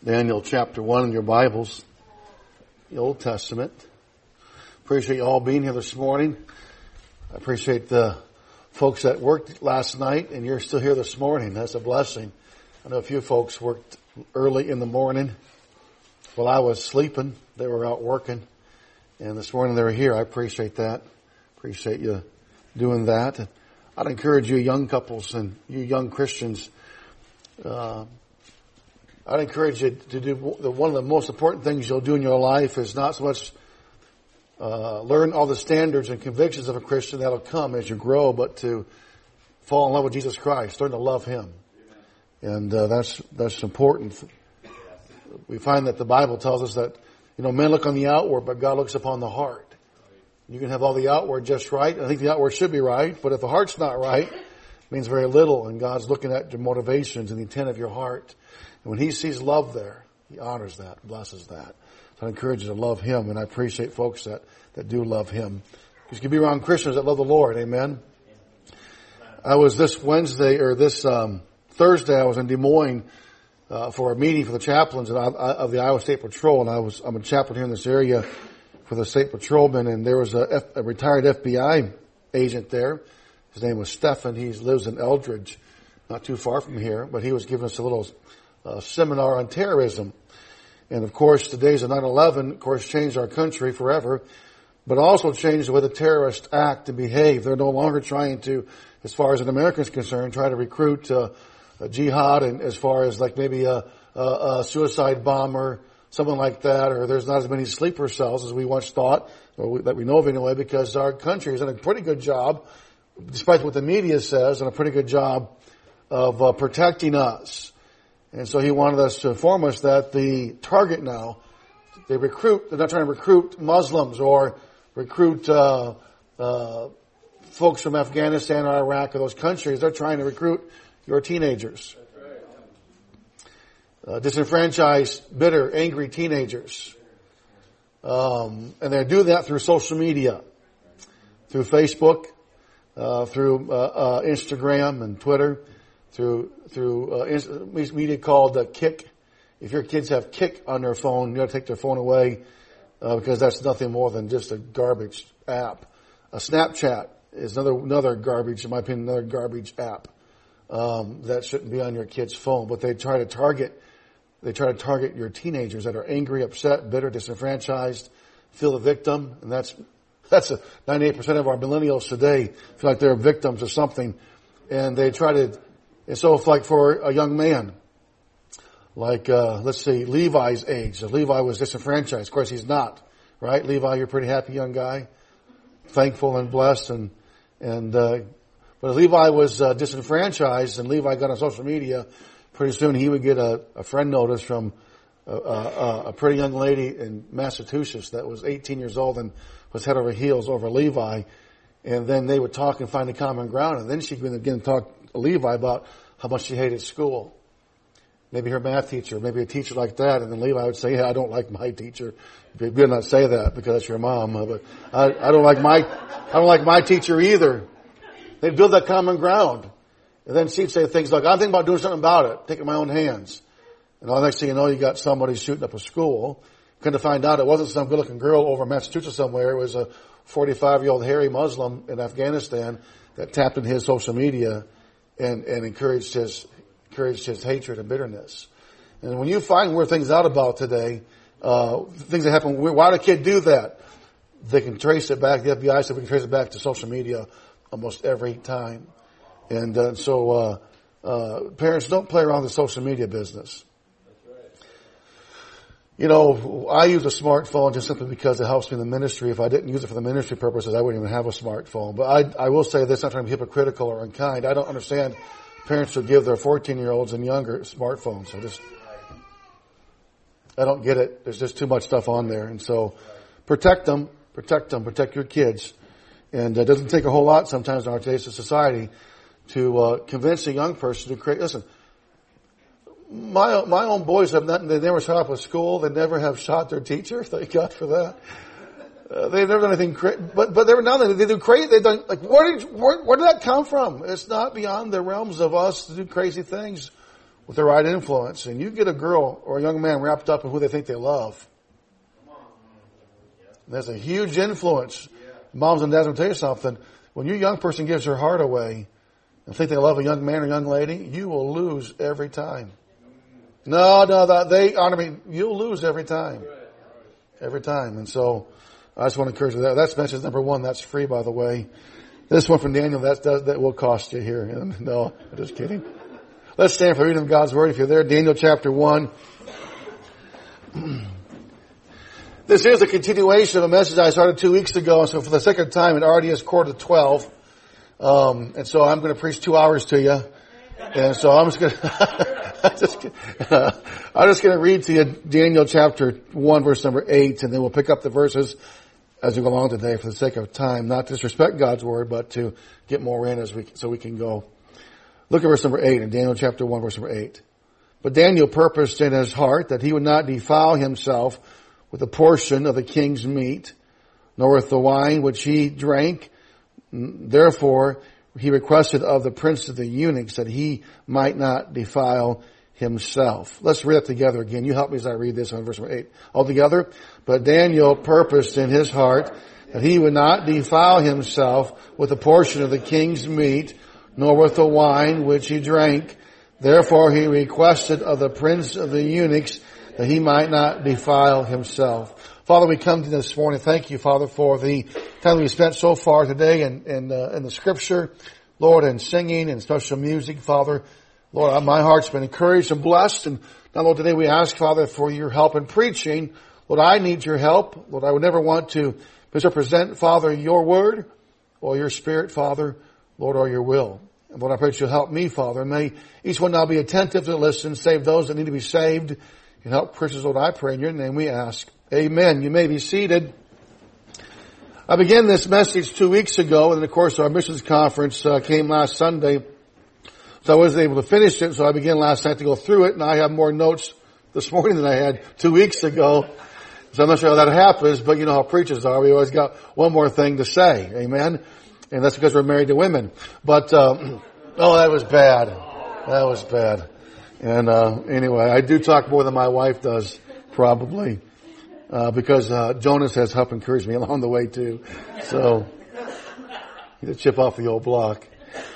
Daniel chapter 1 in your Bibles, the Old Testament. Appreciate you all being here this morning. I appreciate the folks that worked last night and you're still here this morning. That's a blessing. I know a few folks worked early in the morning. While I was sleeping, they were out working. And this morning they were here. I appreciate that. Appreciate you doing that. I'd encourage you young couples and you young Christians, I'd encourage you to do one of the most important things you'll do in your life is not so much learn all the standards and convictions of a Christian that'll come as you grow, but to fall in love with Jesus Christ, learn to love Him. And that's important. We find that the Bible tells us that, men look on the outward, but God looks upon the heart. You can have all the outward just right. I think the outward should be right, but if the heart's not right, it means very little, and God's looking at your motivations and the intent of your heart. And when He sees love there, He honors that, blesses that. So I encourage you to love Him, and I appreciate folks that do love Him. Because you can be around Christians that love the Lord, amen? I was this Thursday, I was in Des Moines for a meeting for the chaplains of the Iowa State Patrol, and I'm a chaplain here in this area for the state patrolmen, and there was a retired FBI agent there. His name was Stephan. He lives in Eldridge, not too far from here, but he was giving us a little seminar on terrorism. And of course, the days of 9/11, of course, changed our country forever, but also changed the way the terrorists act and behave. They're no longer trying to, as far as an American is concerned, try to recruit a jihad, and as far as like maybe a suicide bomber, something like that, or there's not as many sleeper cells as we once thought, or that we know of anyway, because our country has done a pretty good job, despite what the media says, and a pretty good job of protecting us. And so he wanted us to inform us that the target now, they're not trying to recruit Muslims or recruit folks from Afghanistan or Iraq or those countries. They're trying to recruit your teenagers. Disenfranchised, bitter, angry teenagers. And they do that through social media, through Facebook, through Instagram and Twitter, through media called Kick. If your kids have Kick on their phone, you got to take their phone away because that's nothing more than just a garbage app. A Snapchat is another garbage, in my opinion, another garbage app that shouldn't be on your kid's phone. But they try to target your teenagers that are angry, upset, bitter, disenfranchised, feel the victim, and that's 98% of our millennials today feel like they're victims of something, and they try to. And so if like for a young man, like, let's see, Levi's age. If Levi was disenfranchised, of course he's not, right? Levi, you're a pretty happy young guy, thankful and blessed, but if Levi was disenfranchised and Levi got on social media, pretty soon he would get a friend notice from a pretty young lady in Massachusetts that was 18 years old and was head over heels over Levi, and then they would talk and find a common ground, and then she'd begin to talk to Levi about how much she hated school. Maybe her math teacher, maybe a teacher like that, and then Levi would say, "Yeah, I don't like my teacher." You better not say that because that's your mom, but I don't like my teacher either. They'd build that common ground, and then she'd say things like, "I'm thinking about doing something about it, taking my own hands." And all the next thing you know, you got somebody shooting up a school. Come to find out, it wasn't some good-looking girl over in Massachusetts somewhere. It was a 45-year-old hairy Muslim in Afghanistan that tapped into his social media and encouraged his hatred and bitterness. And when you find where things out about today, things that happen, why did a kid do that? They can trace it back. The FBI said we can trace it back to social media almost every time. And so parents, don't play around with the social media business. I use a smartphone just simply because it helps me in the ministry. If I didn't use it for the ministry purposes, I wouldn't even have a smartphone. But I will say this, not trying to be hypocritical or unkind. I don't understand parents who give their 14-year-olds and younger smartphones. I don't get it. There's just too much stuff on there. And so protect them, protect your kids. And it doesn't take a whole lot sometimes in our today's society to convince a young person to create. Listen, my own boys they never shot up a school. They never have shot their teacher. Thank God for that. They've never done anything crazy, but every now and then they do crazy. They've done where did that come from? It's not beyond the realms of us to do crazy things. with the right influence. And you get a girl or a young man wrapped up in who they think they love. There's a huge influence. Moms and dads will tell you something. When your young person gives her heart away and think they love a young man or young lady, you will lose every time. They honor me. You'll lose every time. Every time. And so I just want to encourage you that. That's message number 1. That's free, by the way. This one from Daniel, that will cost you here. No, I'm just kidding. Let's stand for reading of God's Word. If you're there, Daniel chapter 1. This is a continuation of a message I started 2 weeks ago. So for the second time, it already is 11:45. And so I'm going to preach 2 hours to you. And so I'm just going to read to you Daniel chapter 1, verse number 8, and then we'll pick up the verses as we go along today for the sake of time. Not to disrespect God's Word, but to get more in so we can go. Look at verse number 8 in Daniel chapter 1, verse number 8. But Daniel purposed in his heart that he would not defile himself with a portion of the king's meat, nor with the wine which he drank. Therefore, he requested of the prince of the eunuchs that he might not defile himself. Let's read it together again. You help me as I read this on verse number 8. All together. But Daniel purposed in his heart that he would not defile himself with a portion of the king's meat, nor with the wine which he drank. Therefore, he requested of the prince of the eunuchs that he might not defile himself. Father, we come to this morning. Thank you, Father, for the time we spent so far today in the Scripture, Lord, and singing and special music, Father. Lord, my heart's been encouraged and blessed. And now, Lord, today we ask, Father, for your help in preaching. Lord, I need your help. Lord, I would never want to misrepresent, Father, your word or your spirit, Father, Lord, or your will. And Lord, I pray that you'll help me, Father. May each one now be attentive to listen, save those that need to be saved, and help Christians, Lord, I pray in your name we ask. Amen. You may be seated. I began this message 2 weeks ago, and of course our missions conference came last Sunday, so I wasn't able to finish it, so I began last night to go through it, and I have more notes this morning than I had 2 weeks ago. So I'm not sure how that happens, but you know how preachers are. We always got one more thing to say. Amen? And that's because we're married to women. But, that was bad. That was bad. And anyway, I do talk more than my wife does, probably. Because Jonas has helped encourage me along the way too. So, he's a chip off the old block.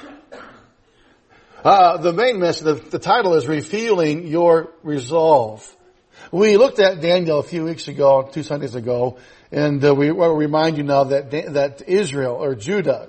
The main message, the title is Revealing Your Resolve. We looked at Daniel a few weeks ago, 2 Sundays ago, and we want to remind you now that Israel, or Judah,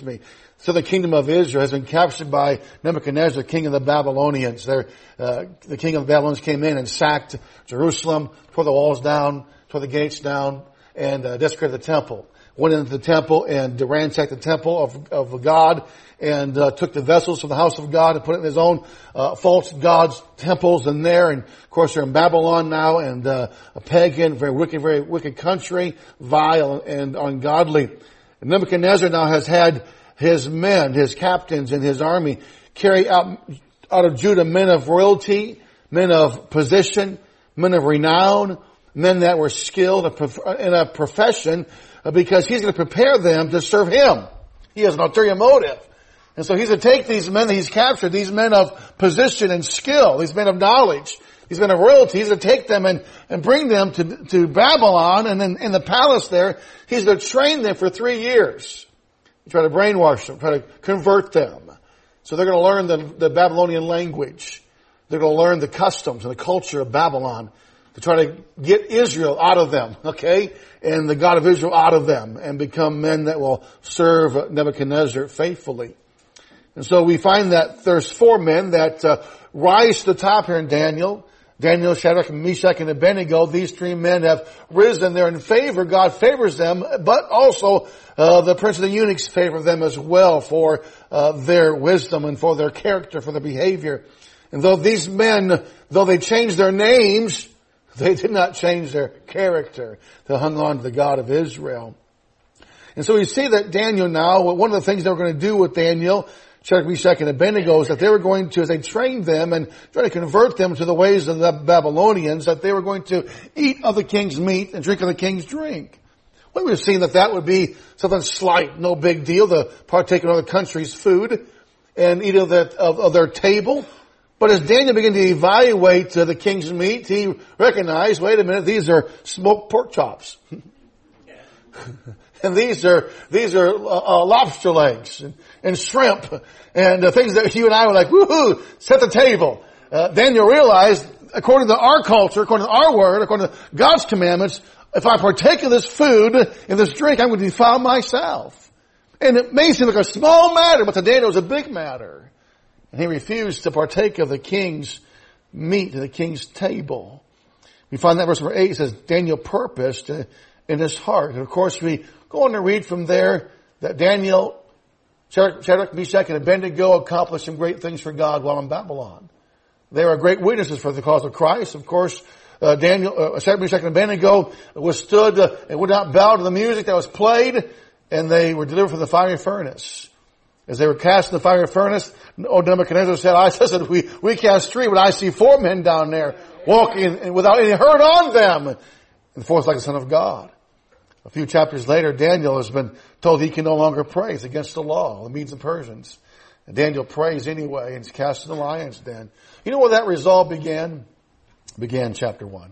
so the kingdom of Israel has been captured by Nebuchadnezzar, king of the Babylonians. The king of the Babylonians came in and sacked Jerusalem, tore the walls down, tore the gates down, and desecrated the temple. Went into the temple and ransacked the temple of God, and took the vessels from the house of God and put it in his own false gods' temples in there. And of course they're in Babylon now, and a pagan, very wicked country, vile and ungodly. And Nebuchadnezzar now has had his men, his captains and his army carry out of Judah men of royalty, men of position, men of renown, men that were skilled in a profession, because he's going to prepare them to serve him. He has an ulterior motive. And so he's going to take these men that he's captured, these men of position and skill, these men of knowledge, these men of royalty. He's going to take them and bring them to Babylon, and then in the palace there, he's going to train them for 3 years. Try to brainwash them, try to convert them. So they're going to learn the Babylonian language. They're going to learn the customs and the culture of Babylon to try to get Israel out of them, okay? And the God of Israel out of them, and become men that will serve Nebuchadnezzar faithfully. And so we find that there's 4 men that rise to the top here in Daniel. Daniel, Shadrach, Meshach, and Abednego. These 3 men have risen. They're in favor. God favors them, but also the prince of the eunuchs favor them as well for their wisdom and for their character, for their behavior. And though these men, though they changed their names, they did not change their character. They hung on to the God of Israel. And so we see that Daniel now, one of the things they were going to do with Daniel, Shadrach, Meshach, and Abednego, is that they were going to, as they trained them and try to convert them to the ways of the Babylonians, that they were going to eat of the king's meat and drink of the king's drink. Well, we've seen that would be something slight, no big deal, to partake in other countries' food and eat of their table. But as Daniel began to evaluate the king's meat, he recognized, wait a minute, these are smoked pork chops. And these are lobster legs and shrimp and things that you and I were like, woohoo, set the table. Daniel realized, according to our culture, according to our word, according to God's commandments, if I partake of this food and this drink, I'm going to defile myself. And it may seem like a small matter, but to Daniel it was a big matter. And he refused to partake of the king's meat at the king's table. We find that verse number 8 says, Daniel purposed in his heart. And of course we go on to read from there that Daniel, Shadrach, Meshach, and Abednego accomplished some great things for God while in Babylon. They were great witnesses for the cause of Christ. Of course, Shadrach, Meshach, and Abednego withstood and would not bow to the music that was played, and they were delivered from the fiery furnace. As they were cast in the fiery furnace, Nebuchadnezzar said, I said, we cast 3, but I see 4 men down there walking without any hurt on them. And the fourth like the Son of God. A few chapters later, Daniel has been told he can no longer pray. It's against the law, the Medes and Persians. And Daniel prays anyway and is cast in the lion's den. You know where that resolve began? It began chapter 1.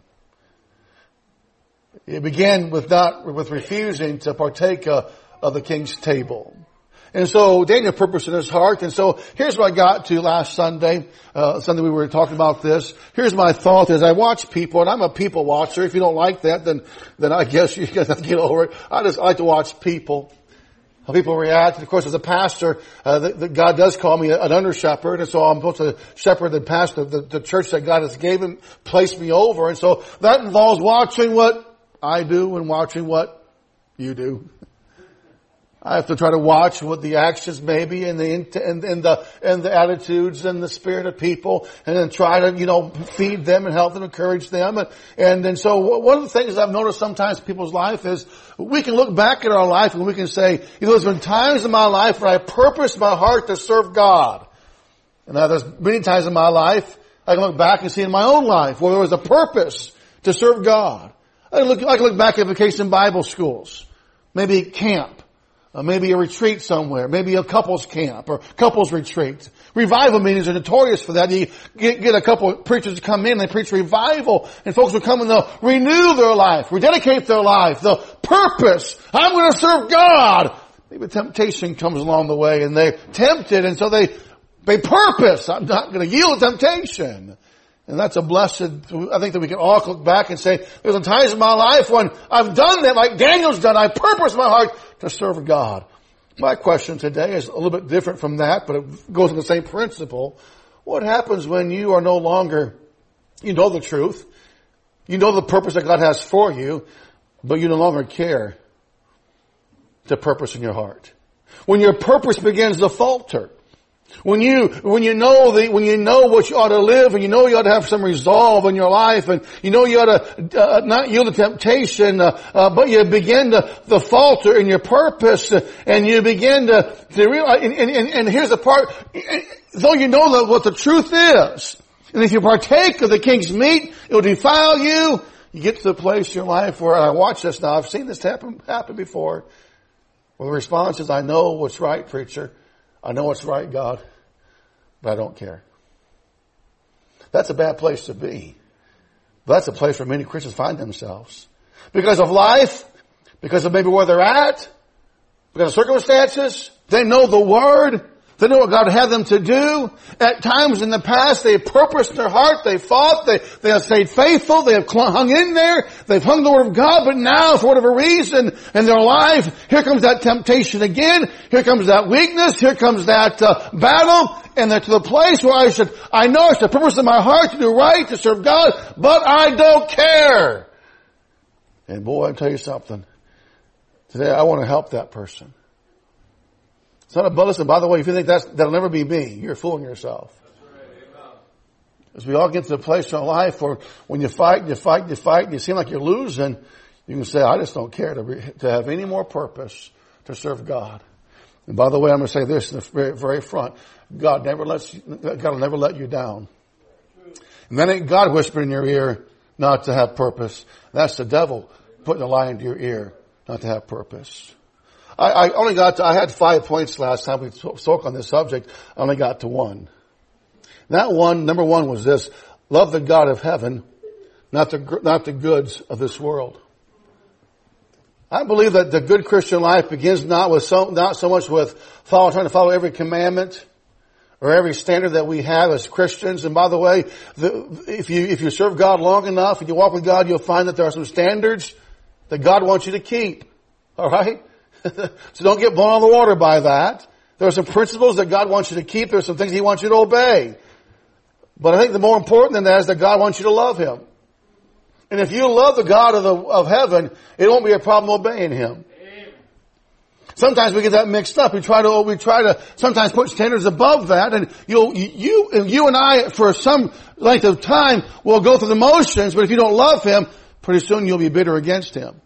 It began with refusing to partake of the king's table. And so Daniel purposed in his heart. And so here's what I got to last Sunday. Sunday we were talking about this. Here's my thought as I watch people, and I'm a people watcher. If you don't like that, then I guess you guys have to get over it. I like to watch people. How people react. And of course, as a pastor, God does call me an under shepherd. And so I'm supposed to shepherd and pastor the church that God has placed me over. And so that involves watching what I do and watching what you do. I have to try to watch what the actions may be and the attitudes and the spirit of people, and then try to, feed them and help them, encourage them. And so one of the things I've noticed sometimes in people's life is we can look back at our life and we can say, there's been times in my life where I purposed my heart to serve God. And now there's many times in my life I can look back and see in my own life where there was a purpose to serve God. I can look back at vacation Bible schools, maybe camp. Maybe a retreat somewhere. Maybe a couples camp or couples retreat. Revival meetings are notorious for that. You get a couple of preachers to come in and they preach revival, and folks will come and they'll renew their life, rededicate their life, the purpose. I'm going to serve God. Maybe temptation comes along the way and they're tempted, and so they purpose. I'm not going to yield to temptation. And that's a blessed, I think that we can all look back and say, there's times in my life when I've done that like Daniel's done. I purpose my heart to serve God. My question today is a little bit different from that, but it goes to the same principle. What happens when you are no longer, you know the truth, you know the purpose that God has for you, but you no longer care to purpose in your heart? When your purpose begins to falter. When you know what you ought to live, and you know you ought to have some resolve in your life, and you know you ought to not yield to temptation, but you begin to falter in your purpose, and you begin to realize, and here's the part, though you know what the truth is, and if you partake of the king's meat, it will defile you. You get to the place in your life where, and I watch this now, I've seen this happen before, where the response is, I know what's right, preacher. I know what's right, God, but I don't care. That's a bad place to be. But that's a place where many Christians find themselves. Because of life, because of maybe where they're at, because of circumstances, they know the Word, they know what God had them to do. At times in the past, they have purposed in their heart, they fought, they have stayed faithful, they have hung in there, they've hung the Word of God, but now, for whatever reason in their life, here comes that temptation again, here comes that weakness, here comes that battle, and they're to the place where I know it's the purpose of my heart to do right, to serve God, but I don't care. And boy, I'll tell you something. Today I want to help that person. It's not a bulletin. By the way, if you think that'll never be me, you're fooling yourself. As we all get to the place in our life where when you fight, and you seem like you're losing, you can say, I just don't care to have any more purpose to serve God. And by the way, I'm going to say this in the very, very front. God will never let you down. And that ain't God whispering in your ear not to have purpose. That's the devil putting a lie into your ear not to have purpose. I had 5 points last time we spoke on this subject. I only got to 1. Number one was this: love the God of heaven, not the goods of this world. I believe that the good Christian life begins not so much with trying to follow every commandment or every standard that we have as Christians. And by the way, if you serve God long enough and you walk with God, you'll find that there are some standards that God wants you to keep. All right? So don't get blown out of the water by that. There are some principles that God wants you to keep. There are some things He wants you to obey. But I think the more important than that is that God wants you to love Him. And if you love the God of heaven, it won't be a problem obeying Him. Sometimes we get that mixed up. We try to sometimes put standards above that, and you and I, for some length of time, will go through the motions, but if you don't love Him, pretty soon you'll be bitter against Him.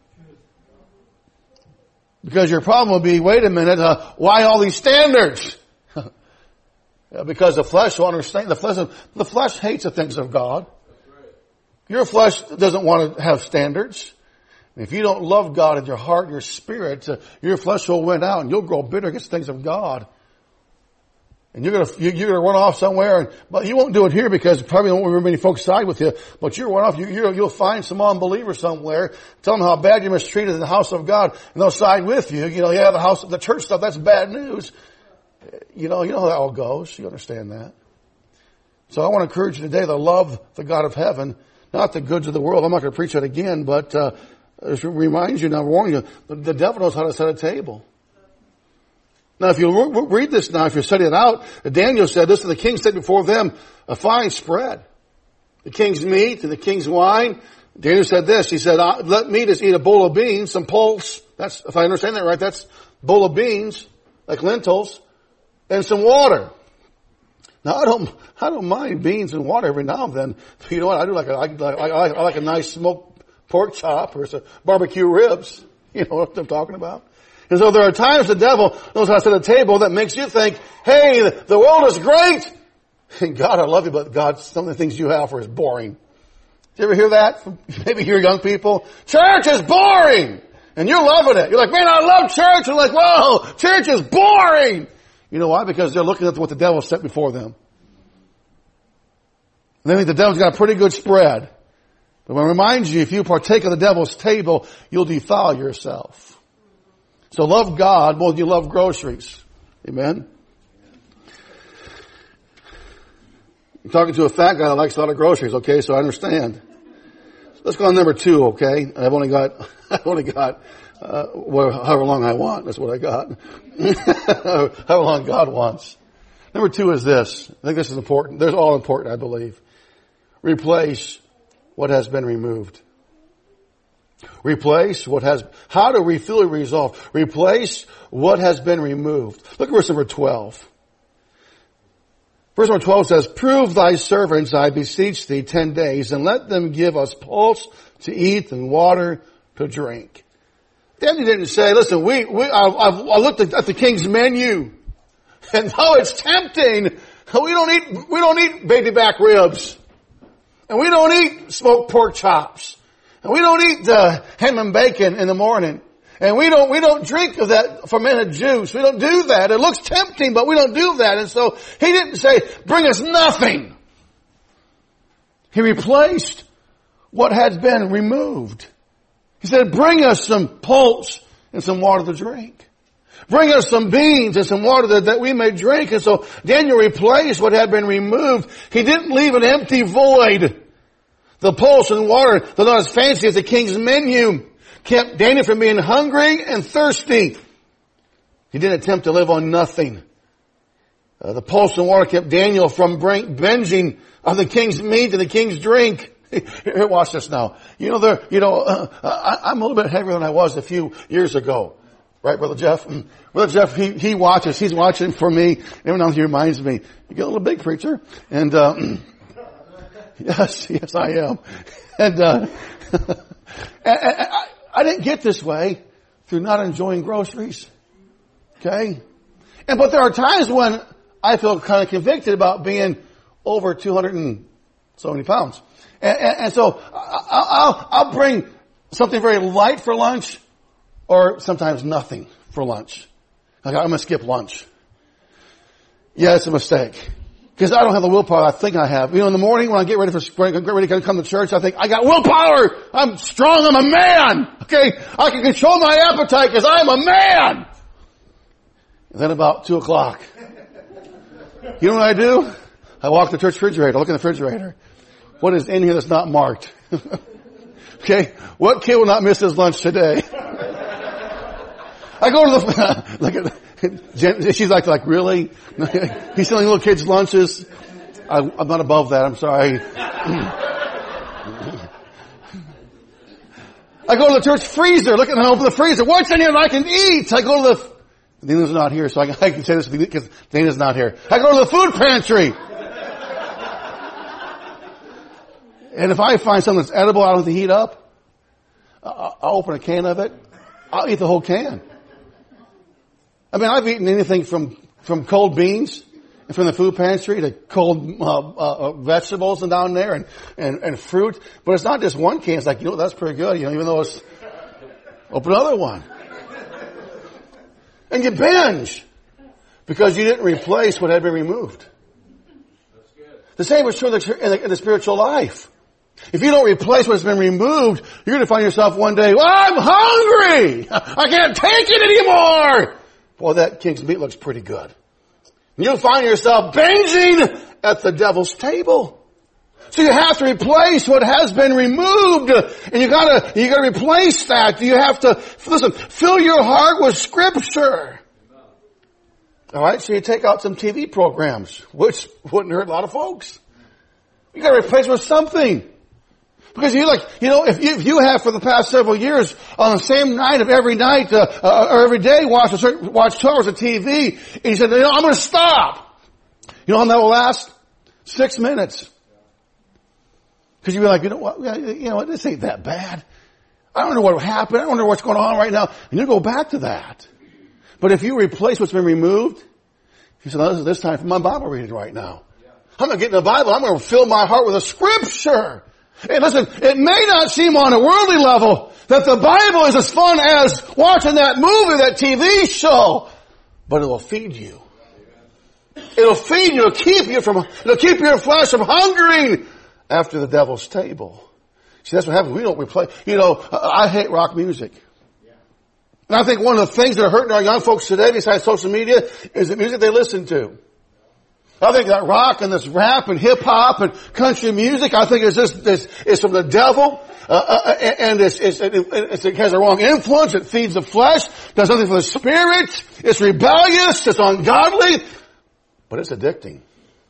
Because your problem will be, wait a minute, why all these standards? Because the flesh will understand, the flesh hates the things of God. Your flesh doesn't want to have standards. If you don't love God in your heart and your spirit, your flesh will win out and you'll grow bitter against things of God. And you're gonna run off somewhere, but you won't do it here because probably won't very many folks side with you. But you'll run off. You'll find some unbeliever somewhere, tell them how bad you're mistreated in the house of God, and they'll side with you. The church stuff, that's bad news. You know how that all goes. You understand that. So I want to encourage you today to love the God of heaven, not the goods of the world. I'm not going to preach that again, but it reminds you, now warning you, the devil knows how to set a table. Now, if you read this now, if you study it out, Daniel said this, and the king set before them a fine spread. The king's meat and the king's wine. Daniel said this, he said, let me just eat a bowl of beans, some pulse. That's, if I understand that right, that's a bowl of beans, like lentils, and some water. Now, I don't mind beans and water every now and then. You know what? I like a nice smoked pork chop or some barbecue ribs. You know what I'm talking about? And so there are times the devil knows how to set a table that makes you think, hey, the world is great. And God, I love you, but God, some of the things you offer is boring. Did you ever hear that from maybe your young people? Church is boring. And you're loving it. You're like, man, I love church. You're like, whoa, church is boring. You know why? Because they're looking at what the devil set before them. And they think the devil's got a pretty good spread. But I remind you, if you partake of the devil's table, you'll defile yourself. So love God more than you love groceries. Amen? I'm talking to a fat guy that likes a lot of groceries, okay? So I understand. Let's go on number 2, okay? I've only got however long I want. That's what I got. However long God wants. Number 2 is this. I think this is important. They're all important, I believe. Replace what has been removed. How do we fully resolve? Replace what has been removed. Look at verse number 12. Verse number 12 says, prove thy servants, I beseech thee, 10 days, and let them give us pulse to eat and water to drink. Daniel didn't say, listen, I looked at the king's menu, and though it's tempting, we don't eat baby back ribs, and we don't eat smoked pork chops, and we don't eat ham and bacon in the morning, and we don't drink of that fermented juice. We don't do that. It looks tempting, but we don't do that. And so he didn't say, bring us nothing. He replaced what had been removed. He said, bring us some pulse and some water to drink. Bring us some beans and some water that we may drink. And so Daniel replaced what had been removed. He didn't leave an empty void. The pulse and water, they're not as fancy as the king's menu, kept Daniel from being hungry and thirsty. He didn't attempt to live on nothing. The pulse and water kept Daniel from binging on the king's meat and the king's drink. Here, watch this now. I'm a little bit heavier than I was a few years ago. Right, Brother Jeff? Brother Jeff, he watches. He's watching for me. Every now and then he reminds me, you get a little big, preacher. And, yes, I am. And, I didn't get this way through not enjoying groceries. Okay? But there are times when I feel kind of convicted about being over 200 and so many pounds. And so I'll bring something very light for lunch or sometimes nothing for lunch. I'm going to skip lunch. Yeah, it's a mistake. Because I don't have the willpower I think I have. In the morning when I get ready to come to church, I think, I got willpower. I'm strong. I'm a man. Okay. I can control my appetite because I'm a man. And then about 2:00, you know what I do? I walk to the church refrigerator. I look in the refrigerator. What is in here that's not marked? Okay. What kid will not miss his lunch today? I go to the, look at, she's like, really? He's selling little kids lunches. I'm not above that. I'm sorry. I go to the church freezer. Look at, I open the freezer. What's in here that I can eat? I go to Dana's not here, so I can say this because Dana's not here. I go to the food pantry. And if I find something that's edible I don't have to heat up, I'll open a can of it. I'll eat the whole can. I mean, I've eaten anything from cold beans and from the food pantry to cold vegetables and down there and fruit. But it's not just one can. It's like, that's pretty good. Even though it's, open another one. And you binge because you didn't replace what had been removed. The same is true in the spiritual life. If you don't replace what's been removed, you're going to find yourself one day, I'm hungry! I can't take it anymore! Boy, that king's meat looks pretty good. And you'll find yourself binging at the devil's table. So you have to replace what has been removed. And you gotta replace that. You have to, listen, fill your heart with Scripture. Alright, so you take out some TV programs, which wouldn't hurt a lot of folks. You gotta replace it with something. Because if you have for the past several years on the same night of every night, or every day watch 12 hours of TV, and you said, I'm gonna stop. You know how long that will last? 6 minutes. Because you'll be like, what, this ain't that bad. I don't know what will happen. I don't know what's going on right now. And you go back to that. But if you replace what's been removed, you say, this time for my Bible reading right now. I'm going to get in the Bible. I'm going to fill my heart with a Scripture. And listen, it may not seem on a worldly level that the Bible is as fun as watching that movie, that TV show, but it will feed you. It'll feed you. It'll keep your flesh from hungering after the devil's table. See, that's what happens. We don't replace. I hate rock music. And I think one of the things that are hurting our young folks today, besides social media, is the music they listen to. I think that rock and this rap and hip hop and country music, I think it's from the devil, and it has a wrong influence. It feeds the flesh, does nothing for the spirit. It's rebellious. It's ungodly, but it's addicting.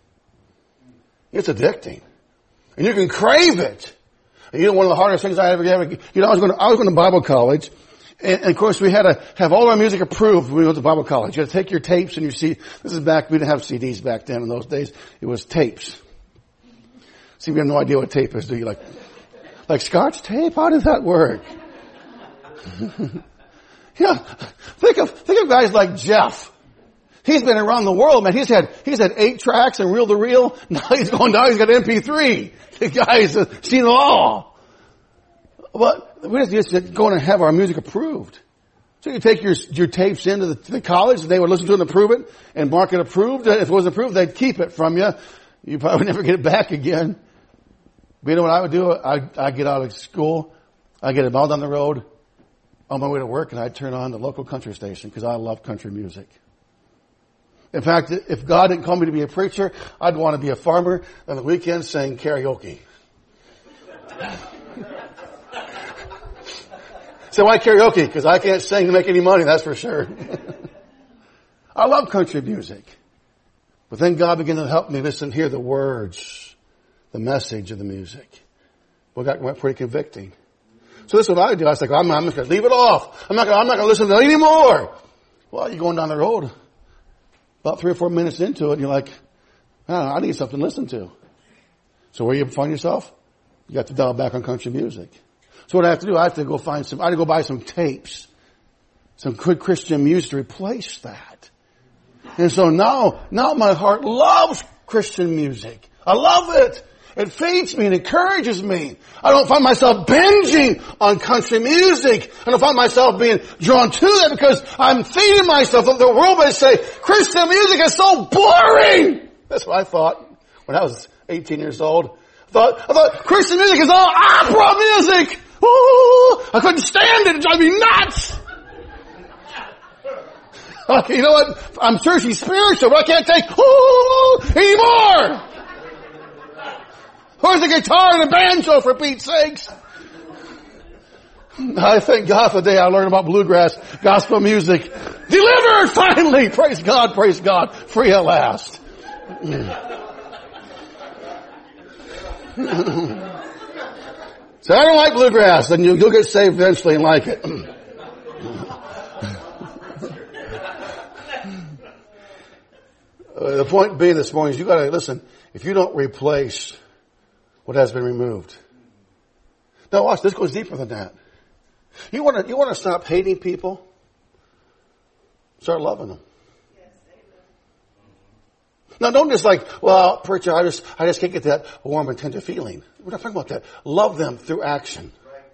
It's addicting, and you can crave it. And one of the hardest things I ever I was going to Bible college. And of course we had to have all our music approved when we went to Bible college. You had to take your tapes and your CD. This is back, we didn't have CDs back then in those days. It was tapes. See, we have no idea what tape is, do you? Like Scotch tape? How does that work? Think of guys like Jeff. He's been around the world, man. He's had 8 tracks and reel to reel. Now he's got MP3. The guy's seen it all. But we just go and have our music approved. So you take your tapes into the college, and they would listen to it and approve it, and mark it approved. If it was approved, they'd keep it from you. You probably would never get it back again. But you know what I would do? I'd get out of school, I'd get it all down the road, on my way to work, and I'd turn on the local country station, because I love country music. In fact, if God didn't call me to be a preacher, I'd want to be a farmer on the weekend saying karaoke. So why karaoke? Because I can't sing to make any money, that's for sure. I love country music. But then God began to help me hear the words, the message of the music. Well, that went pretty convicting. So this is what I do. I was like, I'm just going to leave it off. I'm not going to listen to it anymore. Well, you're going down the road. About 3 or 4 minutes into it, and you're like, I need something to listen to. So where you find yourself? You got to dial back on country music. So what I have to do, I have to go buy some tapes, some good Christian music to replace that. And so now my heart loves Christian music. I love it. It feeds me and encourages me. I don't find myself binging on country music. I don't find myself being drawn to that because I'm feeding myself. The world may say, Christian music is so boring. That's what I thought when I was 18 years old. I thought Christian music is all opera music. Ooh, I couldn't stand it. It drives me nuts. Okay, you know what? I'm sure she's spiritual, but I can't take anymore. Where's the guitar and the banjo, for Pete's sakes? I thank God for the day I learned about bluegrass, gospel music. Delivered finally! Praise God, praise God. Free at last. So I don't like bluegrass, then you'll get saved eventually and like it. The point being this morning is you gotta listen, if you don't replace what has been removed. Now watch, this goes deeper than that. You wanna stop hating people? Start loving them. Now don't just like, well, preacher, I just can't get that warm and tender feeling. We're not talking about that. Love them through action.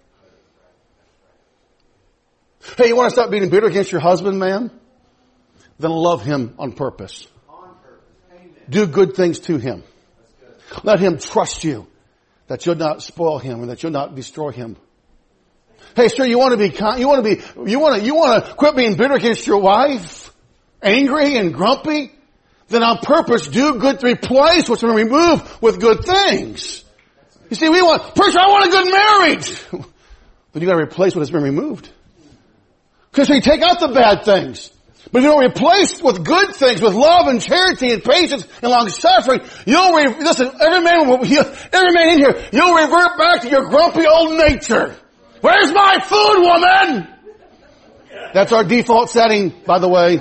Hey, you want to stop being bitter against your husband, man? Then love him on purpose. Do good things to him. Let him trust you that you'll not spoil him and that you'll not destroy him. Hey, sir, you want to be kind? You want to quit being bitter against your wife? Angry and grumpy? Then on purpose do good to replace what's been removed with good things. You see, preacher, I want a good marriage. But you got to replace what has been removed. Because you take out the bad things. But if you don't replace with good things, with love and charity and patience and long suffering, listen, every man in here, you'll revert back to your grumpy old nature. Where's my food, woman? That's our default setting, by the way.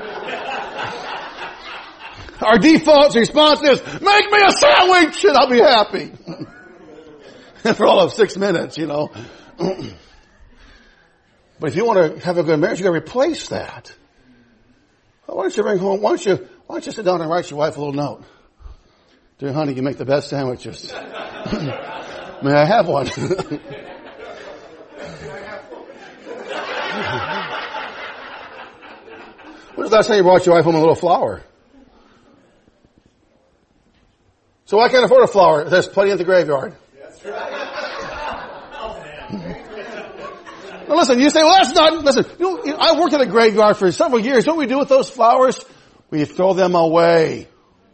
Our default response is, make me a sandwich and I'll be happy. For all of 6 minutes, you know. But if you want to have a good marriage, you got to replace that. Why don't you bring home, why don't you sit down and write your wife a little note? Dear honey, you make the best sandwiches. May I have one? When was the last time you brought your wife home a little flower? So I can't afford a flower. There's plenty at the graveyard. Now listen, you say, well, that's not, listen, I worked at a graveyard for several years. What do we do with those flowers? We throw them away.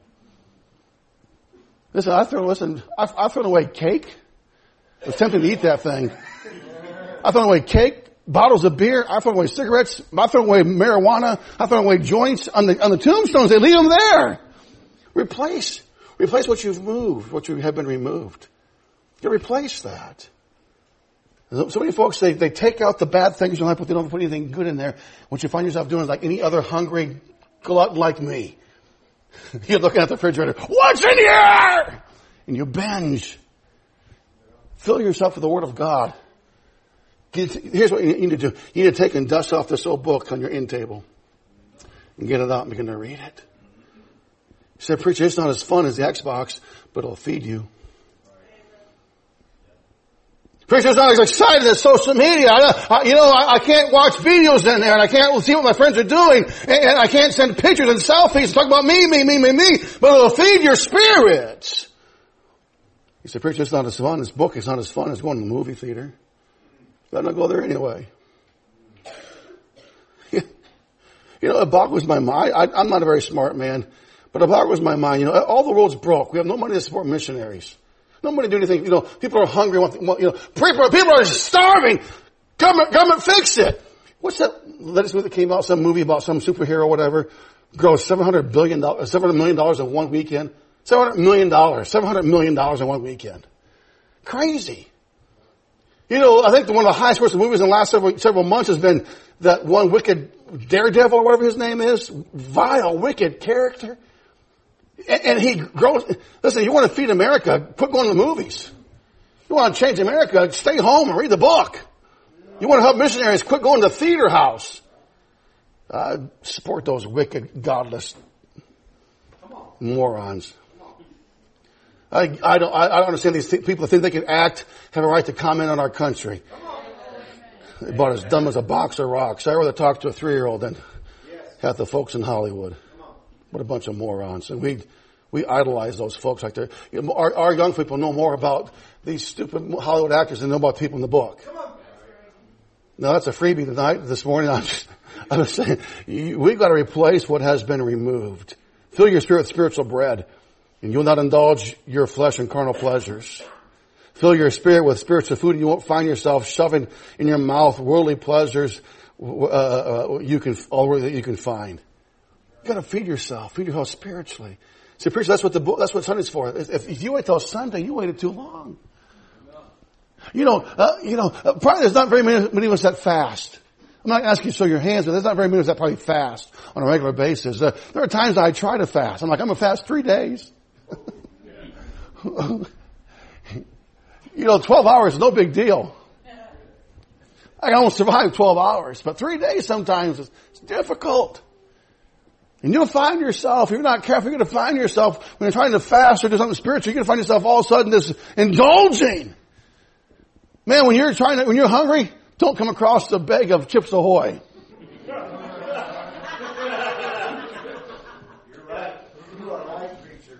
Listen, I've thrown away cake. It was tempting to eat that thing. I've thrown away cake, bottles of beer. I've thrown away cigarettes. I've thrown away marijuana. I've thrown away joints on the tombstones. They leave them there. Replace what you've moved, what you have been removed. You replace that. So many folks, they take out the bad things in life, but they don't put anything good in there. What you find yourself doing is like any other hungry glutton like me. You're looking at the refrigerator. What's in here? And you binge. Fill yourself with the Word of God. Here's what you need to do. You need to take and dust off this old book on your end table. And get it out and begin to read it. You say, preacher, it's not as fun as the Xbox, but it'll feed you. Preacher's not as excited as social media. I can't watch videos in there and I can't see what my friends are doing and I can't send pictures and selfies and talk about me, but it'll feed your spirits. You say, preacher, it's not as fun. This book is not as fun as going to the movie theater. Better not go there anyway. It boggles my mind. I'm not a very smart man, but it boggles my mind. All the roads broke. We have no money to support missionaries. No money to do anything. People are hungry. People are starving. Government fix it. What's that latest movie that came out? Some movie about some superhero or whatever. Grows $700 million in one weekend. $700 million in one weekend. Crazy. I think one of the highest grossing movies in the last several months has been that one wicked Daredevil or whatever his name is. Vile, wicked character. And he grows. Listen, you want to feed America, quit going to the movies. You want to change America, stay home and read the book. You want to help missionaries, quit going to the theater house. Support those wicked, godless morons. I don't understand these people think they can act, have a right to comment on our country. They're about as dumb as a box of rocks. I'd rather talk to a 3-year-old than half the folks in Hollywood. What a bunch of morons. And We idolize those folks like they're, our young people know more about these stupid Hollywood actors than they know about the people in the book. Now that's a freebie tonight, this morning. I'm just saying, we've got to replace what has been removed. Fill your spirit with spiritual bread, and you'll not indulge your flesh in carnal pleasures. Fill your spirit with spiritual food, and you won't find yourself shoving in your mouth worldly pleasures that you can find. You got to feed yourself spiritually. See, preacher, that's what Sunday's for. If you wait till Sunday, you waited too long. Probably there's not very many of us that fast. I'm not asking you to show your hands, but there's not very many of us that probably fast on a regular basis. There are times I try to fast. I'm like, I'm going to fast 3 days. 12 hours is no big deal. I can almost survive 12 hours, but 3 days sometimes is difficult. And you'll find yourself, if you're not careful, you're going to find yourself when you're trying to fast or do something spiritual, you're going to find yourself all of a sudden just indulging. Man, when you're hungry, don't come across a bag of Chips Ahoy. You're right. You are right,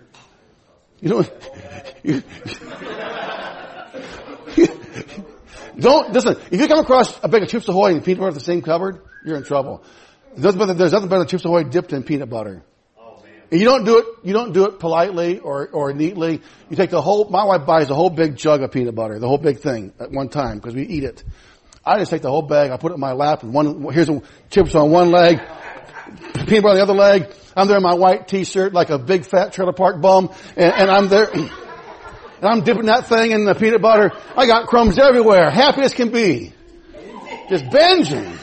preacher. Don't, listen, if you come across a bag of Chips Ahoy and peanut butter in the same cupboard, you're in trouble. There's nothing better than Chips Ahoy dipped in peanut butter. Oh, man. And you don't do it politely or neatly. You take my wife buys a whole big jug of peanut butter, the whole big thing at one time, because we eat it. I just take the whole bag, I put it in my lap, and here's chips on one leg, peanut butter on the other leg. I'm there in my white t-shirt like a big fat trailer park bum, and I'm there, and I'm dipping that thing in the peanut butter. I got crumbs everywhere, happy as can be. Just binging.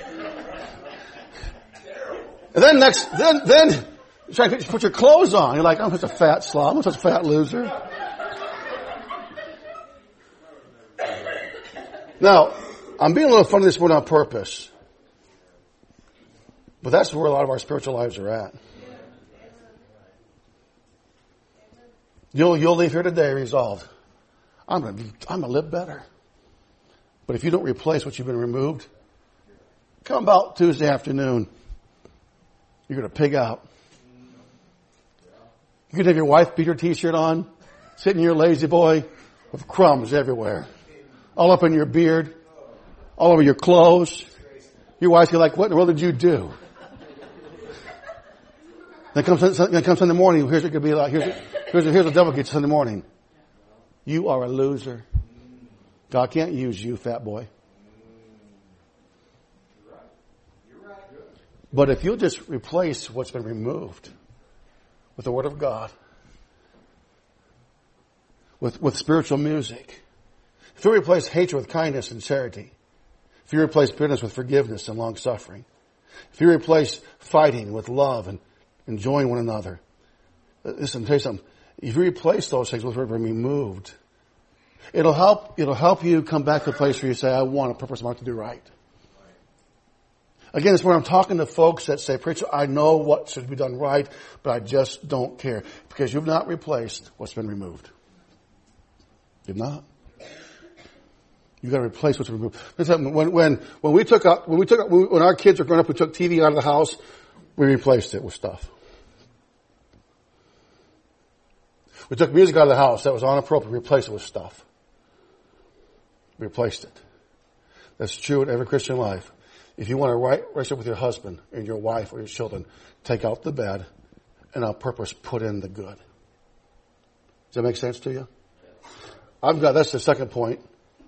And then you try to put your clothes on. You're like, I'm such a fat slob, I'm such a fat loser. Now, I'm being a little funny this morning on purpose. But that's where a lot of our spiritual lives are at. You'll leave here today resolved. I'm gonna live better. But if you don't replace what you've been removed, come about Tuesday afternoon, you're gonna pig out. You can have your wife beat her t-shirt on, sit in your lazy boy with crumbs everywhere. All up in your beard, all over your clothes. Your wife's like, what in the world did you do? Then comes Sunday morning, here's what it could be like. Here's the devil gets Sunday morning. You are a loser. God can't use you, fat boy. But if you'll just replace what's been removed with the Word of God, with spiritual music, if you replace hatred with kindness and charity, if you replace bitterness with forgiveness and long suffering, if you replace fighting with love and enjoying one another, listen, I'll tell you something. If you replace those things with what have been removed, it'll help you come back to a place where you say, I want a purpose to do right. Again, it's where I'm talking to folks that say, preacher, I know what should be done right, but I just don't care. Because you've not replaced what's been removed. You've not. You've got to replace what's removed. When our kids were growing up, we took TV out of the house, we replaced it with stuff. We took music out of the house that was inappropriate, replaced it with stuff. Replaced it. That's true in every Christian life. If you want a right relationship with your husband and your wife or your children, take out the bad and on purpose put in the good. Does that make sense to you? That's the second point.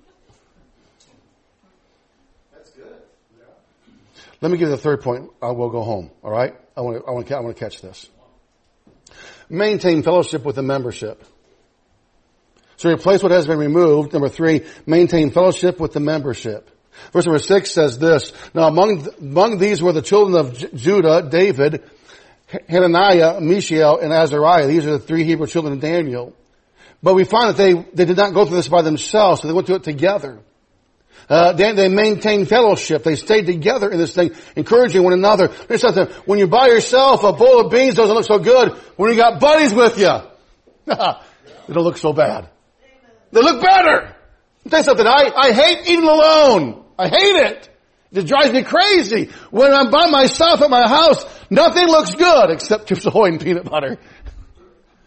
That's good. Yeah. Let me give you the third point. I will go home. All right? I want to catch this. Maintain fellowship with the membership. So replace what has been removed. Number 3, maintain fellowship with the membership. Verse number 6 says this. Now among these were the children of Judah, David, Hananiah, Mishael, and Azariah. These are the 3 Hebrew children of Daniel. But we find that they did not go through this by themselves, so they went through it together. They maintained fellowship. They stayed together in this thing, encouraging one another. There's something, when you're by yourself, a bowl of beans doesn't look so good. When you got buddies with you, they don't look so bad. They look better. I'll tell you something, I hate eating alone. I hate it. It drives me crazy. When I'm by myself at my house, nothing looks good except Chips Ahoy and peanut butter.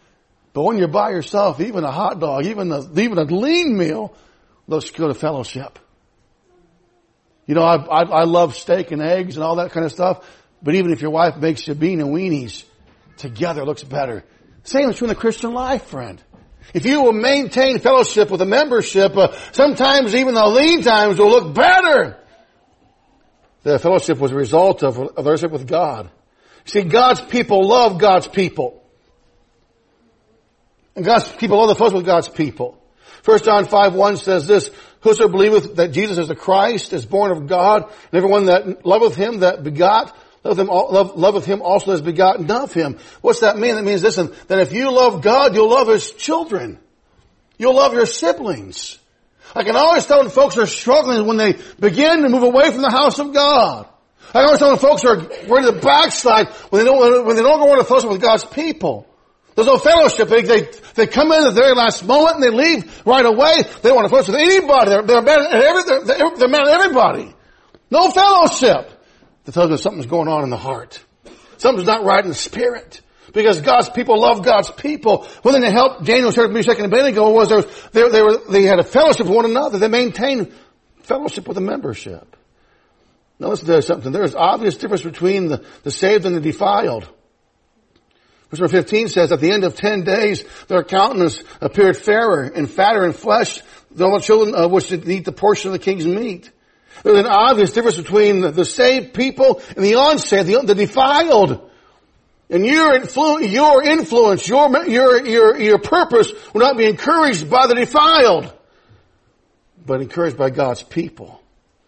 But when you're by yourself, even a hot dog, even a lean meal looks good at fellowship. You know, I love steak and eggs and all that kind of stuff. But even if your wife makes you bean and weenies, together it looks better. Same is true in the Christian life, friend. If you will maintain fellowship with a membership, sometimes even the lean times will look better. The fellowship was a result of a relationship with God. See, God's people love God's people. And God's people love the fellowship with God's people. 1 John 5:1 says this, whoso believeth that Jesus is the Christ is born of God, and everyone that loveth him that begot, loveth him also that is begotten of him. What's that mean? That means, listen, that if you love God, you'll love his children. You'll love your siblings. I can always tell when folks are struggling when they begin to move away from the house of God. I can always tell when folks are ready to backslide when they don't go on to fellowship with God's people. There's no fellowship. They come in at the very last moment and they leave right away. They don't want to fellowship with anybody. They're mad at everybody. No fellowship. To tell you something's going on in the heart. Something's not right in the spirit. Because God's people love God's people. One thing that helped Daniel, Shadrach, Meshach, and Abednego was they had a fellowship with one another. They maintained fellowship with the membership. Now listen to something. There's obvious difference between the saved and the defiled. Verse number 15 says, at the end of 10 days, their countenance appeared fairer and fatter in flesh than all the children which did eat the portion of the king's meat. There's an obvious difference between the saved people and the unsaved, the defiled. And your influence, your purpose will not be encouraged by the defiled, but encouraged by God's people.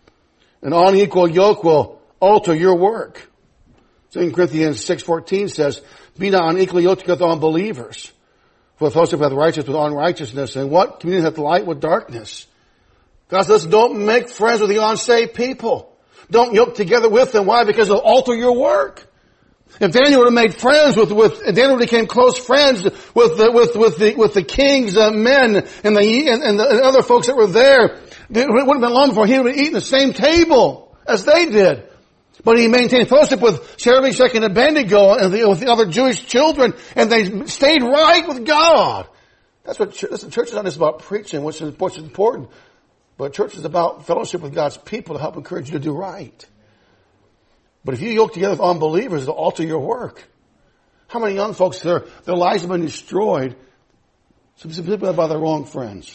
An unequal yoke will alter your work. 2 Corinthians 6:14 says, be not unequally yoked with unbelievers. For the fellowship hath righteousness with unrighteousness, and what communion hath light with darkness? God says, don't make friends with the unsaved people. Don't yoke together with them. Why? Because it'll alter your work. If Daniel would have made friends Daniel became close friends with the king's men and the other folks that were there, it wouldn't have been long before he would have eaten the same table as they did. But he maintained fellowship with Shadrach, Meshach, and Abednego and with the other Jewish children, and they stayed right with God. That's what church is not just about preaching, which is important. But church is about fellowship with God's people to help encourage you to do right. But if you yoke together with unbelievers, it'll alter your work. How many young folks, their lives have been destroyed simply by their wrong friends?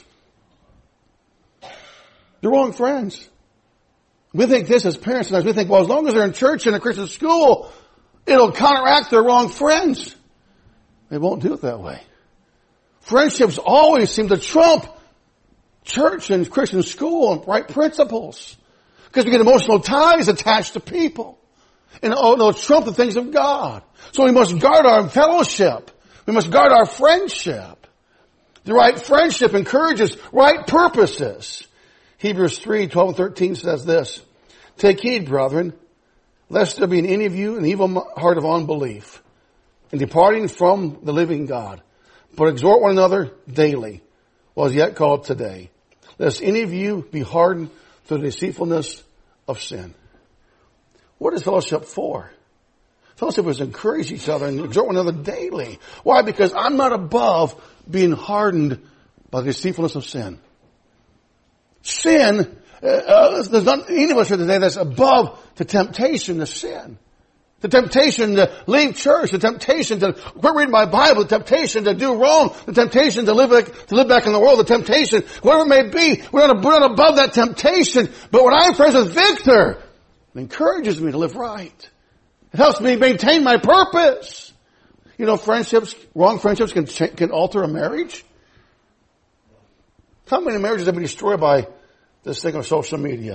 The wrong friends. We think this as parents, and we think, well, as long as they're in church and a Christian school, it'll counteract their wrong friends. They won't do it that way. Friendships always seem to trump church and Christian school and right principles. Because we get emotional ties attached to people. And they'll trump the things of God. So we must guard our fellowship. We must guard our friendship. The right friendship encourages right purposes. Hebrews 3:12 and 13 says this, take heed, brethren, lest there be in any of you an evil heart of unbelief, and departing from the living God. But exhort one another daily, while is yet called today, lest any of you be hardened through the deceitfulness of sin. What is fellowship for? Fellowship is to encourage each other and exhort one another daily. Why? Because I'm not above being hardened by the deceitfulness of sin. Sin, there's not any of us here today that's above the temptation to sin. The temptation to leave church, the temptation to quit reading my Bible, the temptation to do wrong, the temptation to live back in the world, the temption, whatever it may be. We're not above that temptation. But when I'm friends with Victor, it encourages me to live right. It helps me maintain my purpose. You know, wrong friendships can alter a marriage. How many marriages have been destroyed by this thing of social media?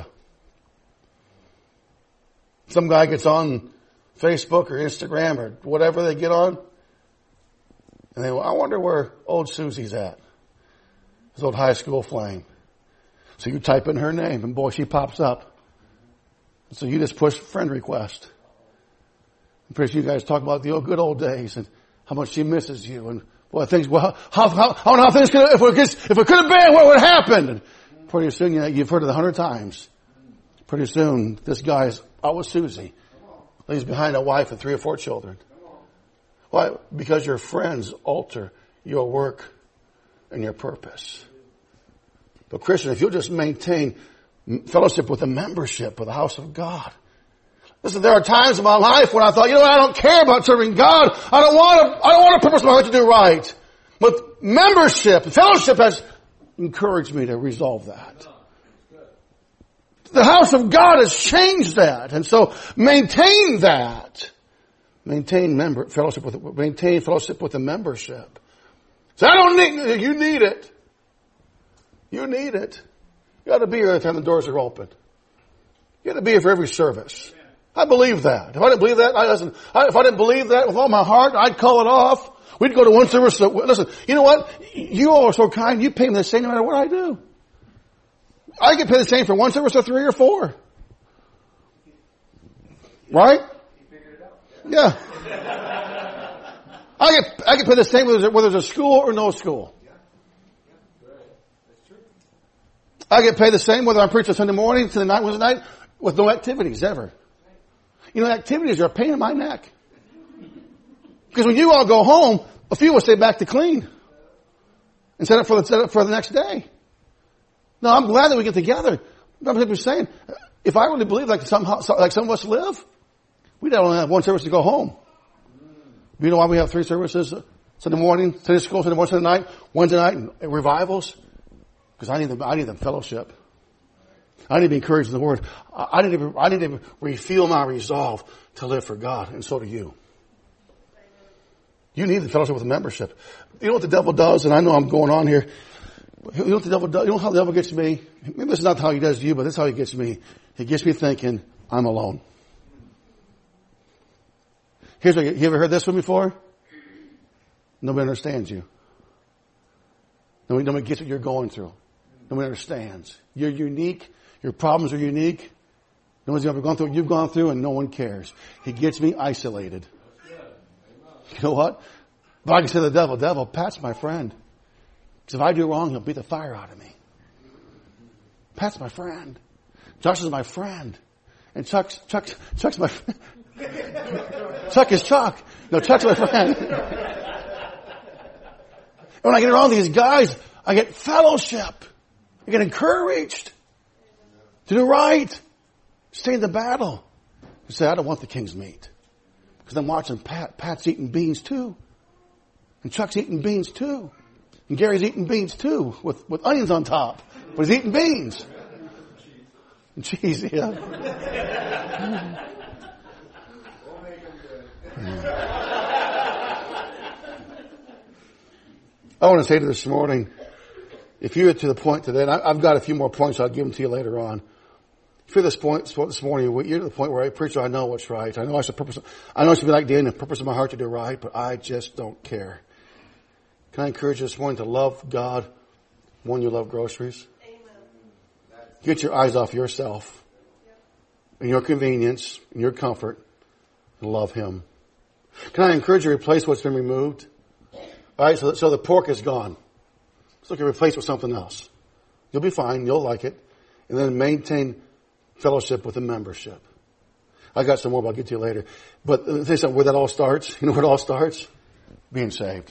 Some guy gets on Facebook or Instagram or whatever they get on, and they go, I wonder where old Susie's at. His old high school flame. So you type in her name, and boy, she pops up. So you just push friend request. I'm pretty sure you guys talk about the good old days and how much she misses you. And boy, things, well, how things could, if it could have been, what would have happened? And pretty soon, you've heard it 100 times. Pretty soon, this guy's out with Susie. He's behind a wife and 3 or 4 children. Why? Because your friends alter your work and your purpose. But Christian, if you'll just maintain fellowship with the membership of the house of God. Listen, there are times in my life when I thought, I don't care about serving God. I don't want to purpose my heart to do right. But membership, fellowship has encouraged me to resolve that. The house of God has changed that. And so maintain that. Maintain fellowship with the membership. So I don't need, you need it. You need it. You got to be here every time the doors are open. You got to be here for every service. I believe that. If I didn't believe that, if I didn't believe that with all my heart, I'd call it off. We'd go to one service. Listen, you know what? You all are so kind. You pay me the same no matter what I do. I get paid the same for one service or 3 or 4. Right? Yeah. I get paid the same whether there's a school or no school. I get paid the same whether I'm preaching Sunday morning to the night, Wednesday night, with no activities ever. Activities are a pain in my neck. Because when you all go home, a few will stay back to clean and set up for the next day. No, I'm glad that we get together. I'm simply saying, if I really believe like some of us live, we'd only have one service to go home. You know why we have 3 services? Sunday morning, Sunday school, Sunday morning, Sunday night, Wednesday night, and revivals? Because I need the fellowship. I need to be encouraged in the Word. I need to refuel my resolve to live for God, and so do you. You need the fellowship with the membership. You know what the devil does, and I know I'm going on here. You know what the devil does? You know how the devil gets me? Maybe this is not how he does you, but this is how he gets me. He gets me thinking, I'm alone. Here's what you ever heard this one before? Nobody understands you. Nobody gets what you're going through. Nobody understands. You're unique. Your problems are unique. No one's ever gone through what you've gone through, and no one cares. He gets me isolated. You know what? But I can say to the devil, Pat's my friend. Because if I do wrong, he'll beat the fire out of me. Pat's my friend. Josh is my friend. And Chuck's my friend. Chuck is Chuck. No, Chuck's my friend. And when I get around these guys, I get fellowship. I get encouraged to do right. Stay in the battle. You say, I don't want the king's meat. Because I'm watching Pat's eating beans too. And Chuck's eating beans too. And Gary's eating beans too, with onions on top. But he's eating beans. And cheese, yeah. I want to say to you this morning, if you're to the point today, and I've got a few more points, I'll give them to you later on. If you're this morning, you're to the point where I preach, I know what's right. I know I should be like Daniel, the purpose of my heart to do right, but I just don't care. Can I encourage you this morning to love God when you love groceries? Amen. Get your eyes off yourself and your convenience and your comfort and love Him. Can I encourage you to replace what's been removed? All right, so the pork is gone. So you can replace it with something else. You'll be fine. You'll like it. And then maintain fellowship with the membership. I got some more, but I'll get to you later. But say something where that all starts. You know where it all starts? Being saved.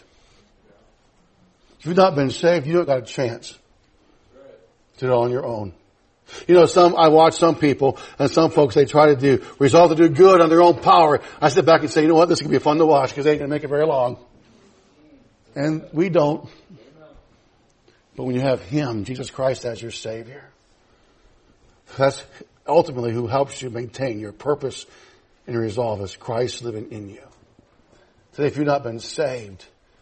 If you've not been saved, you don't got a chance to do it on your own. I watch some people and some folks, they try to resolve to do good on their own power. I sit back and say, you know what, this is going to be fun to watch because they ain't going to make it very long. And we don't. But when you have Him, Jesus Christ, as your Savior, that's ultimately who helps you maintain your purpose and your resolve as Christ living in you. Today, if you've not been saved,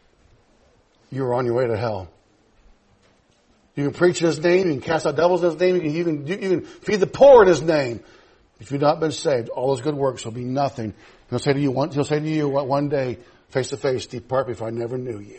you're on your way to hell. You can preach in His name, you can cast out devils in His name, you can feed the poor in His name. If you've not been saved, all those good works will be nothing. He'll say to you one day, face to face, depart me, for I never knew you.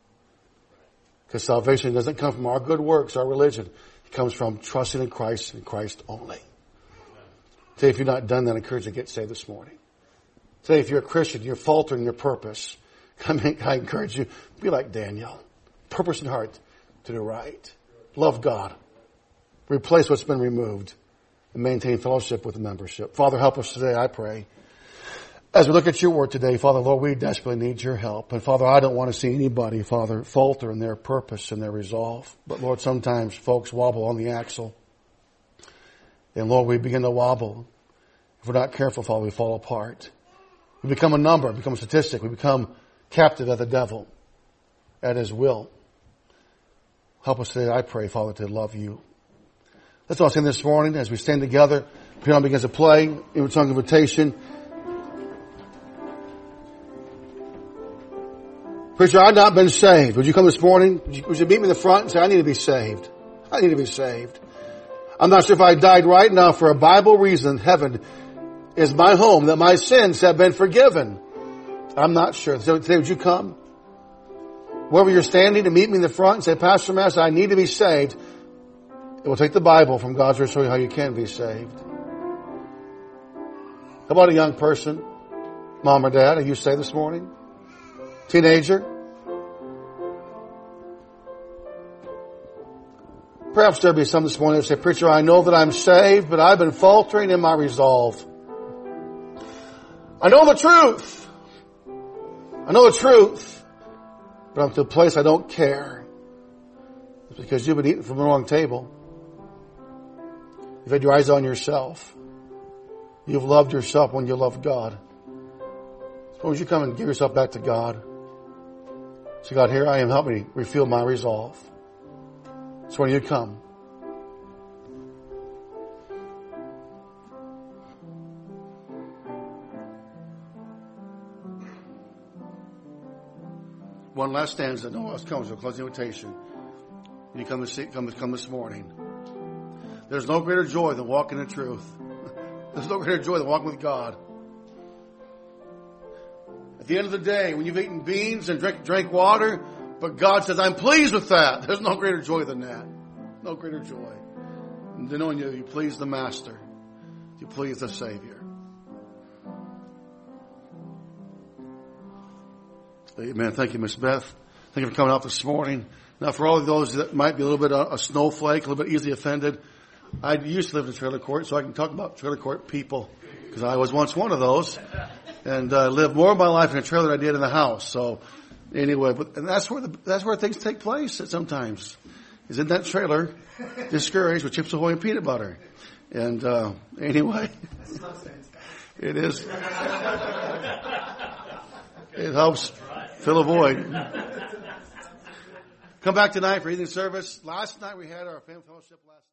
Because salvation doesn't come from our good works, our religion. It comes from trusting in Christ and Christ only. Today, if you've not done that, I encourage you to get saved this morning. Today, if you're a Christian, you're faltering your purpose. I encourage you, be like Daniel. Purpose in heart to do right. Love God. Replace what's been removed. And maintain fellowship with the membership. Father, help us today, I pray. As we look at your word today, Father, Lord, we desperately need your help. And Father, I don't want to see anybody, Father, falter in their purpose and their resolve. But Lord, sometimes folks wobble on the axle. And Lord, we begin to wobble. If we're not careful, Father, we fall apart. We become a number, become a statistic. We become captive of the devil at his will. Help us today, I pray, Father, to love you. Let's all sing this morning as we stand together. Piano begins to play. In song of invitation. Preacher, I've not been saved. Would you come this morning? Would you meet me in the front and say, I need to be saved. I need to be saved. I'm not sure if I died right now for a Bible reason. Heaven is my home, that my sins have been forgiven. I'm not sure. So today, would you come? Wherever you're standing, to meet me in the front and say, Pastor Mass, I need to be saved. It will take the Bible from God's word to show you how you can be saved. How about a young person? Mom or dad, are you saved this morning? Teenager? Perhaps there'll be some this morning that say, Preacher, I know that I'm saved, but I've been faltering in my resolve. I know the truth. I know the truth. But I'm to a place I don't care. It's because you've been eating from the wrong table. You've had your eyes on yourself. You've loved yourself when you loved God. So would you come and give yourself back to God? Say, God, here I am. Help me refuel my resolve. So when you come. One last stanza. No one else comes. We'll close the invitation. You come this morning. There's no greater joy than walking in truth. There's no greater joy than walking with God. At the end of the day, when you've eaten beans and drank water, but God says, I'm pleased with that. There's no greater joy than that. No greater joy. And to knowing you please the Master. You please the Savior. Amen. Thank you, Miss Beth. Thank you for coming out this morning. Now, for all of those that might be a little bit a snowflake, a little bit easily offended, I used to live in a trailer court, so I can talk about trailer court people, because I was once one of those. And lived more of my life in a trailer than I did in the house. So anyway, and that's where things take place sometimes. Is in that trailer, discouraged with Chips Ahoy and peanut butter. And anyway, it is. It helps fill a void. Come back tonight for evening service. Last night we had our family fellowship.